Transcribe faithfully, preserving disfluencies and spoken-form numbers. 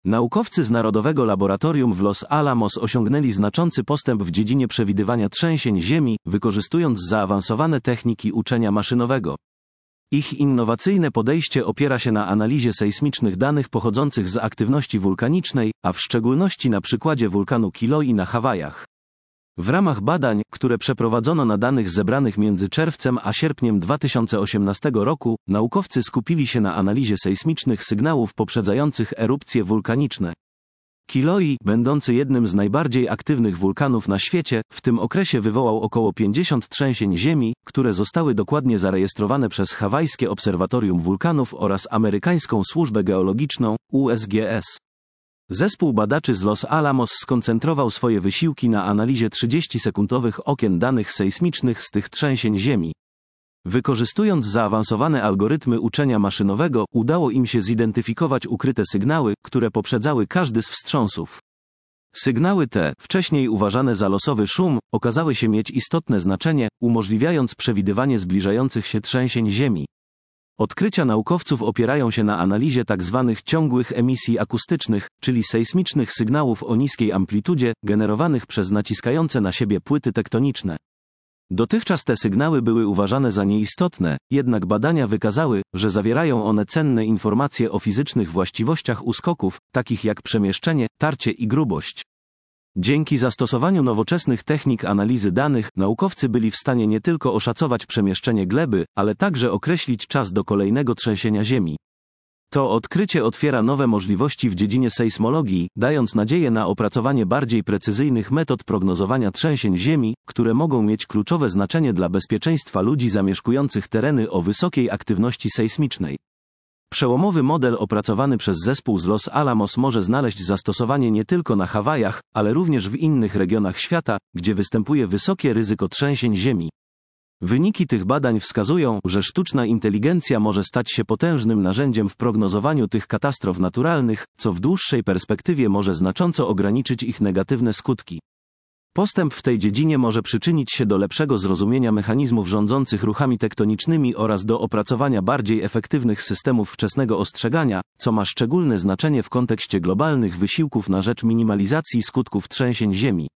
Naukowcy z Narodowego Laboratorium w Los Alamos osiągnęli znaczący postęp w dziedzinie przewidywania trzęsień ziemi, wykorzystując zaawansowane techniki uczenia maszynowego. Ich innowacyjne podejście opiera się na analizie sejsmicznych danych pochodzących z aktywności wulkanicznej, a w szczególności na przykładzie wulkanu Kilauea na Hawajach. W ramach badań, które przeprowadzono na danych zebranych między czerwcem a sierpniem dwa tysiące osiemnastego roku, naukowcy skupili się na analizie sejsmicznych sygnałów poprzedzających erupcje wulkaniczne. Kilauea, będący jednym z najbardziej aktywnych wulkanów na świecie, w tym okresie wywołał około pięćdziesiąt trzęsień ziemi, które zostały dokładnie zarejestrowane przez Hawajskie Obserwatorium Wulkanów oraz amerykańską Służbę Geologiczną, U S G S. Zespół badaczy z Los Alamos skoncentrował swoje wysiłki na analizie trzydziestosekundowych okien danych sejsmicznych z tych trzęsień ziemi. Wykorzystując zaawansowane algorytmy uczenia maszynowego, udało im się zidentyfikować ukryte sygnały, które poprzedzały każdy z wstrząsów. Sygnały te, wcześniej uważane za losowy szum, okazały się mieć istotne znaczenie, umożliwiając przewidywanie zbliżających się trzęsień ziemi. Odkrycia naukowców opierają się na analizie tzw. ciągłych emisji akustycznych, czyli sejsmicznych sygnałów o niskiej amplitudzie, generowanych przez naciskające na siebie płyty tektoniczne. Dotychczas te sygnały były uważane za nieistotne, jednak badania wykazały, że zawierają one cenne informacje o fizycznych właściwościach uskoków, takich jak przemieszczenie, tarcie i grubość. Dzięki zastosowaniu nowoczesnych technik analizy danych, naukowcy byli w stanie nie tylko oszacować przemieszczenie gleby, ale także określić czas do kolejnego trzęsienia ziemi. To odkrycie otwiera nowe możliwości w dziedzinie sejsmologii, dając nadzieję na opracowanie bardziej precyzyjnych metod prognozowania trzęsień ziemi, które mogą mieć kluczowe znaczenie dla bezpieczeństwa ludzi zamieszkujących tereny o wysokiej aktywności sejsmicznej. Przełomowy model opracowany przez zespół z Los Alamos może znaleźć zastosowanie nie tylko na Hawajach, ale również w innych regionach świata, gdzie występuje wysokie ryzyko trzęsień ziemi. Wyniki tych badań wskazują, że sztuczna inteligencja może stać się potężnym narzędziem w prognozowaniu tych katastrof naturalnych, co w dłuższej perspektywie może znacząco ograniczyć ich negatywne skutki. Postęp w tej dziedzinie może przyczynić się do lepszego zrozumienia mechanizmów rządzących ruchami tektonicznymi oraz do opracowania bardziej efektywnych systemów wczesnego ostrzegania, co ma szczególne znaczenie w kontekście globalnych wysiłków na rzecz minimalizacji skutków trzęsień ziemi.